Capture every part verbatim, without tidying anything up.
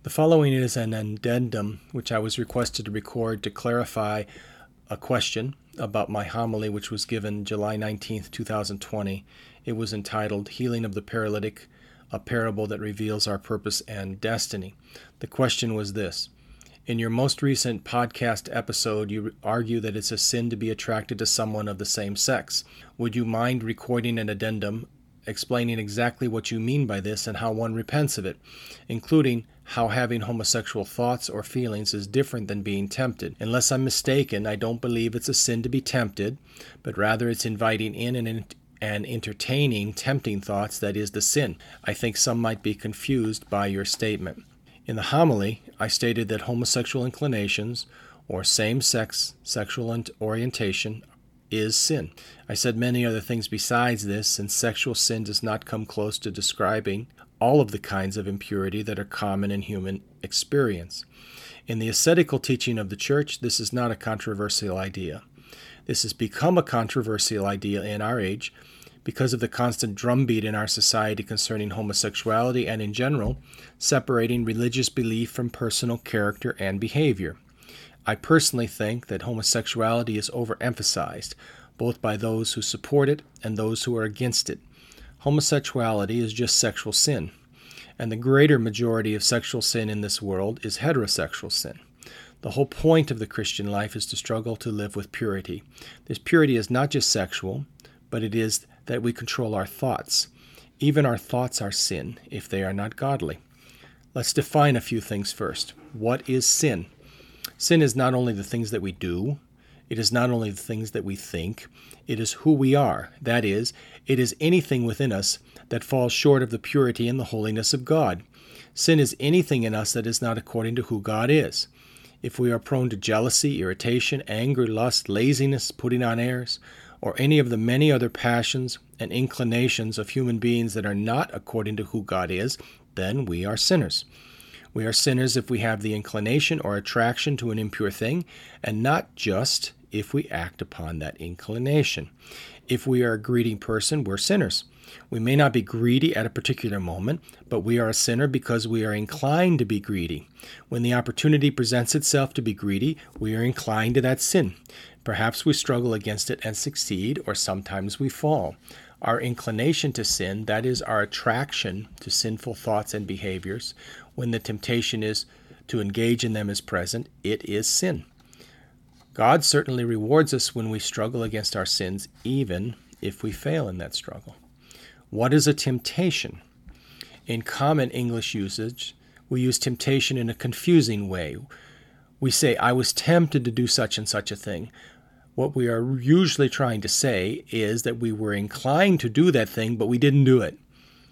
The following is an addendum which I was requested to record to clarify a question about my homily which was given July nineteenth, two thousand twenty. It was entitled Healing of the Paralytic, a Parable that Reveals Our Purpose and Destiny. The question was this: in your most recent podcast episode, you argue that it's a sin to be attracted to someone of the same sex. Would you mind recording an addendum explaining exactly what you mean by this and how one repents of it, including how having homosexual thoughts or feelings is different than being tempted? Unless I'm mistaken, I don't believe it's a sin to be tempted, but rather it's inviting in and, and entertaining tempting thoughts that is the sin. I think some might be confused by your statement. In the homily, I stated that homosexual inclinations or same-sex sexual orientation is sin. I said many other things besides this, since sexual sin does not come close to describing all of the kinds of impurity that are common in human experience. In the ascetical teaching of the Church, this is not a controversial idea. This has become a controversial idea in our age because of the constant drumbeat in our society concerning homosexuality and, in general, separating religious belief from personal character and behavior. I personally think that homosexuality is overemphasized, both by those who support it and those who are against it. Homosexuality is just sexual sin, and the greater majority of sexual sin in this world is heterosexual sin. The whole point of the Christian life is to struggle to live with purity. This purity is not just sexual, but it is that we control our thoughts. Even our thoughts are sin if they are not godly. Let's define a few things first. What is sin? Sin is not only the things that we do, it is not only the things that we think, it is who we are. That is, it is anything within us that falls short of the purity and the holiness of God. Sin is anything in us that is not according to who God is. If we are prone to jealousy, irritation, anger, lust, laziness, putting on airs, or any of the many other passions and inclinations of human beings that are not according to who God is, then we are sinners. We are sinners if we have the inclination or attraction to an impure thing, and not just if we act upon that inclination. If we are a greedy person, we're sinners. We may not be greedy at a particular moment, but we are a sinner because we are inclined to be greedy. When the opportunity presents itself to be greedy, we are inclined to that sin. Perhaps we struggle against it and succeed, or sometimes we fall. Our inclination to sin, that is our attraction to sinful thoughts and behaviors, when the temptation is to engage in them is present, it is sin. God certainly rewards us when we struggle against our sins, even if we fail in that struggle. What is a temptation? In common English usage, we use temptation in a confusing way. We say, I was tempted to do such and such a thing. What we are usually trying to say is that we were inclined to do that thing, but we didn't do it.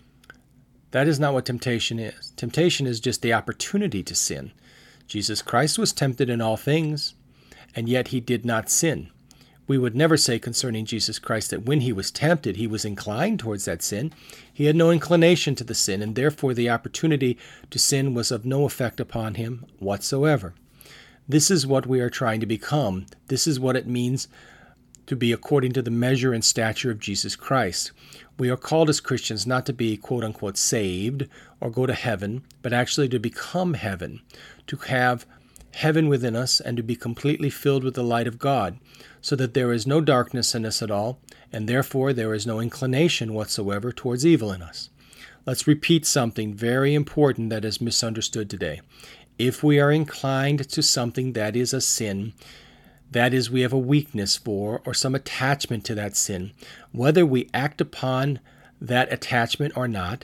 That is not what temptation is. Temptation is just the opportunity to sin. Jesus Christ was tempted in all things, and yet he did not sin. We would never say concerning Jesus Christ that when he was tempted, he was inclined towards that sin. He had no inclination to the sin, and therefore the opportunity to sin was of no effect upon him whatsoever. This is what we are trying to become. This is what it means to be according to the measure and stature of Jesus Christ. We are called as Christians not to be quote-unquote saved or go to heaven, but actually to become heaven, to have heaven within us and to be completely filled with the light of God, so that there is no darkness in us at all, and therefore there is no inclination whatsoever towards evil in us. Let's repeat something very important that is misunderstood today. If we are inclined to something that is a sin, that is, we have a weakness for or some attachment to that sin, whether we act upon that attachment or not,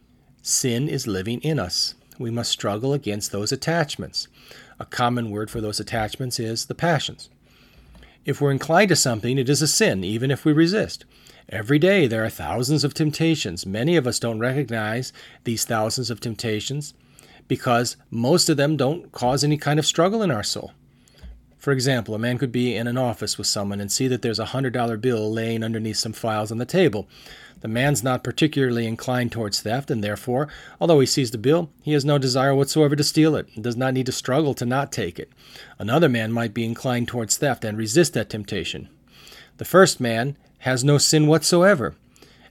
sin is living in us. We must struggle against those attachments. A common word for those attachments is the passions. If we're inclined to something, it is a sin, even if we resist. Every day there are thousands of temptations. Many of us don't recognize these thousands of temptations because most of them don't cause any kind of struggle in our soul. For example, a man could be in an office with someone and see that there's a one hundred dollar bill laying underneath some files on the table. The man's not particularly inclined towards theft, and therefore, although he sees the bill, he has no desire whatsoever to steal it and does not need to struggle to not take it. Another man might be inclined towards theft and resist that temptation. The first man has no sin whatsoever,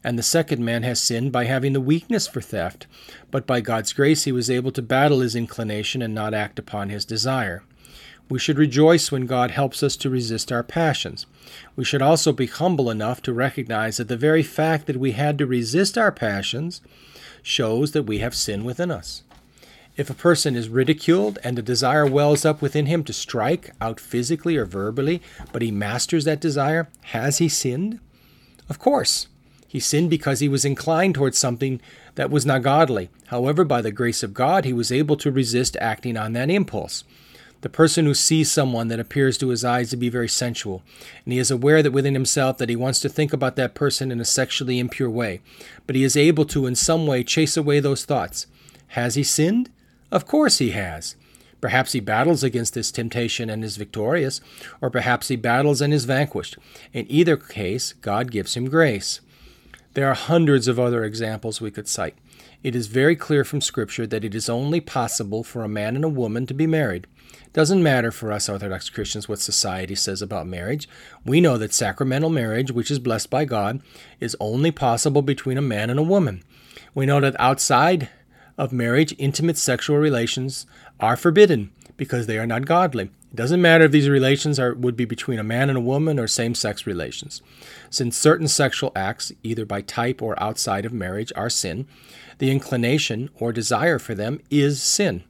And the second man has sinned by having the weakness for theft, but by God's grace he was able to battle his inclination and not act upon his desire. We should rejoice when God helps us to resist our passions. We should also be humble enough to recognize that the very fact that we had to resist our passions shows that we have sin within us. If a person is ridiculed and a desire wells up within him to strike out physically or verbally, but he masters that desire, has he sinned? Of course. He sinned because he was inclined towards something that was not godly. However, by the grace of God, he was able to resist acting on that impulse. The person who sees someone that appears to his eyes to be very sensual, and he is aware that within himself that he wants to think about that person in a sexually impure way, but he is able to in some way chase away those thoughts. Has he sinned? Of course he has. Perhaps he battles against this temptation and is victorious, or perhaps he battles and is vanquished. In either case, God gives him grace. There are hundreds of other examples we could cite. It is very clear from Scripture that it is only possible for a man and a woman to be married. It doesn't matter for us Orthodox Christians what society says about marriage. We know that sacramental marriage, which is blessed by God, is only possible between a man and a woman. We know that outside of marriage, intimate sexual relations are forbidden because they are not godly. It doesn't matter if these relations are would be between a man and a woman or same-sex relations. Since certain sexual acts, either by type or outside of marriage, are sin, the inclination or desire for them is sin.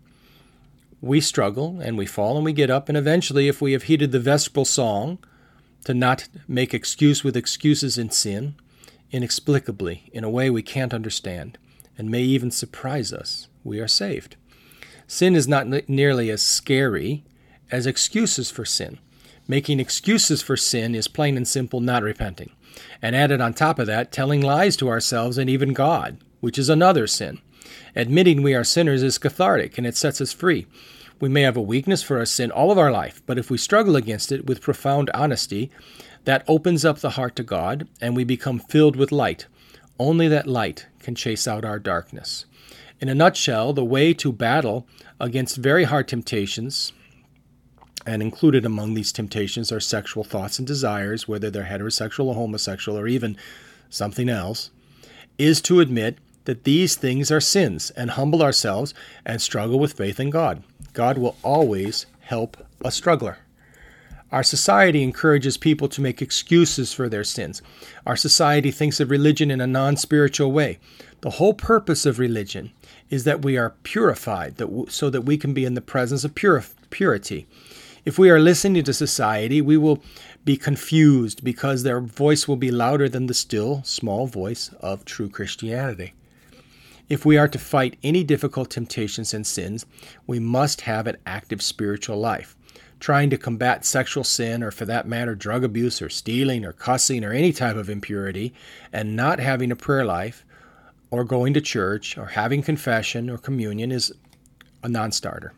We struggle, and we fall, and we get up, and eventually, if we have heeded the Vespral song, to not make excuse with excuses in sin, inexplicably, in a way we can't understand, and may even surprise us, we are saved. Sin is not n- nearly as scary as excuses for sin. Making excuses for sin is plain and simple not repenting. And added on top of that, telling lies to ourselves and even God, which is another sin. Admitting we are sinners is cathartic, and it sets us free. We may have a weakness for a sin all of our life, but if we struggle against it with profound honesty, that opens up the heart to God, and we become filled with light. Only that light can chase out our darkness. In a nutshell, the way to battle against very hard temptations, and included among these temptations are sexual thoughts and desires, whether they're heterosexual or homosexual or even something else, is to admit that these things are sins and humble ourselves and struggle with faith in God. God will always help a struggler. Our society encourages people to make excuses for their sins. Our society thinks of religion in a non-spiritual way. The whole purpose of religion is that we are purified that w- so that we can be in the presence of pure- purity. If we are listening to society, we will be confused because their voice will be louder than the still, small voice of true Christianity. If we are to fight any difficult temptations and sins, we must have an active spiritual life. Trying to combat sexual sin, or for that matter, drug abuse or stealing or cussing or any type of impurity, and not having a prayer life or going to church or having confession or communion is a non-starter.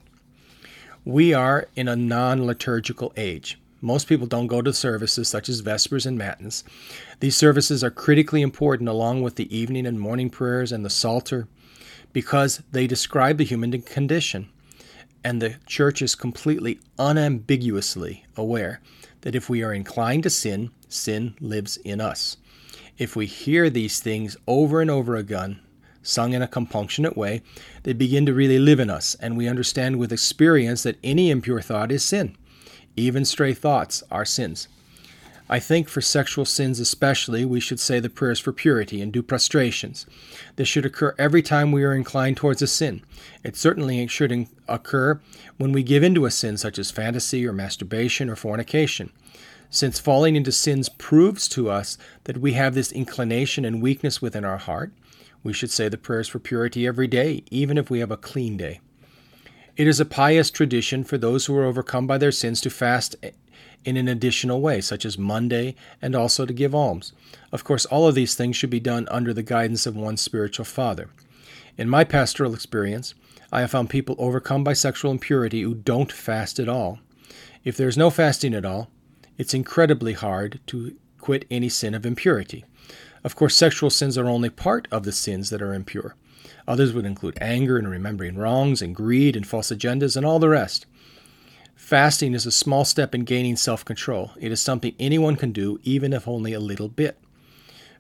We are in a non-liturgical age. Most people don't go to services such as Vespers and Matins. These services are critically important along with the evening and morning prayers and the Psalter because they describe the human condition. And the church is completely unambiguously aware that if we are inclined to sin, sin lives in us. If we hear these things over and over again, sung in a compunctionate way, they begin to really live in us, and we understand with experience that any impure thought is sin. Even stray thoughts are sins. I think for sexual sins especially, we should say the prayers for purity and do prostrations. This should occur every time we are inclined towards a sin. It certainly should occur when we give into a sin such as fantasy or masturbation or fornication. Since falling into sins proves to us that we have this inclination and weakness within our heart, we should say the prayers for purity every day, even if we have a clean day. It is a pious tradition for those who are overcome by their sins to fast in an additional way, such as Monday, and also to give alms. Of course, all of these things should be done under the guidance of one's spiritual father. In my pastoral experience, I have found people overcome by sexual impurity who don't fast at all. If there's no fasting at all, it's incredibly hard to quit any sin of impurity. Of course, sexual sins are only part of the sins that are impure. Others would include anger and remembering wrongs and greed and false agendas and all the rest. Fasting is a small step in gaining self-control. It is something anyone can do, even if only a little bit.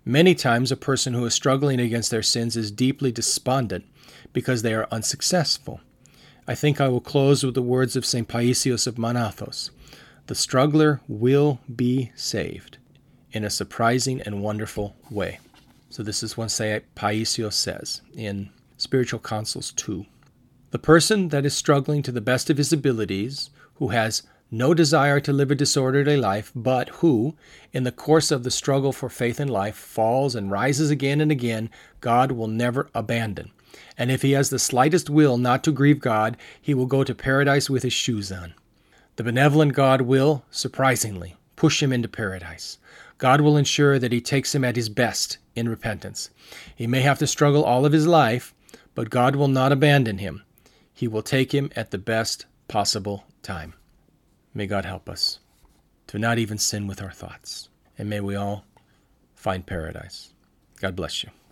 Many times a person who is struggling against their sins is deeply despondent because they are unsuccessful. I think I will close with the words of Saint Paisios of Manathos. The struggler will be saved in a surprising and wonderful way. So this is what Saint Paisios says in Spiritual Counsels two. The person that is struggling to the best of his abilities, who has no desire to live a disorderly life, but who, in the course of the struggle for faith and life, falls and rises again and again, God will never abandon. And if he has the slightest will not to grieve God, he will go to paradise with his shoes on. The benevolent God will, surprisingly, push him into paradise. God will ensure that he takes him at his best in repentance. He may have to struggle all of his life, but God will not abandon him. He will take him at the best possible time. May God help us to not even sin with our thoughts. And may we all find paradise. God bless you.